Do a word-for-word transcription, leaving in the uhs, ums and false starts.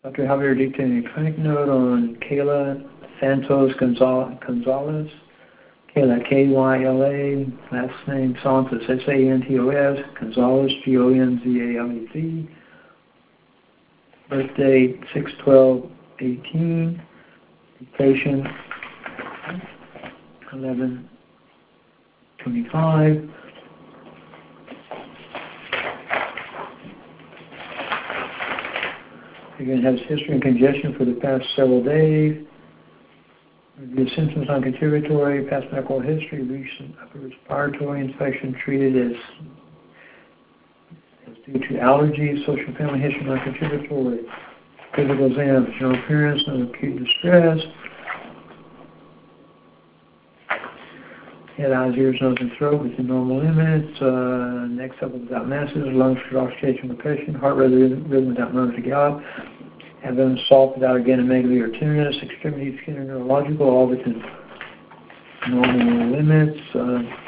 Doctor Javier dictating a clinic note on Kayla Santos Gonzal- Gonzalez. Kayla, K Y L A, last name Santos, S A N T O S, Gonzalez, G O N Z A L E Z. Birthday six twelve eighteen. Patient eleven twenty-five. Again, has history and congestion for the past several days. Review symptoms on contributory, past medical history, recent upper respiratory infection treated as, as due to allergies, social family history non contributory, physical exam, general appearance, no acute distress, head, eyes, ears, nose, and throat within normal limits, uh, neck supple without masses, lungs for oxygenation compression, heart rhythm, rhythm without murmur to gallop, abdomen soft without aganomegaly or tenderness, extremity, skin, or neurological, all within normal limits. Uh,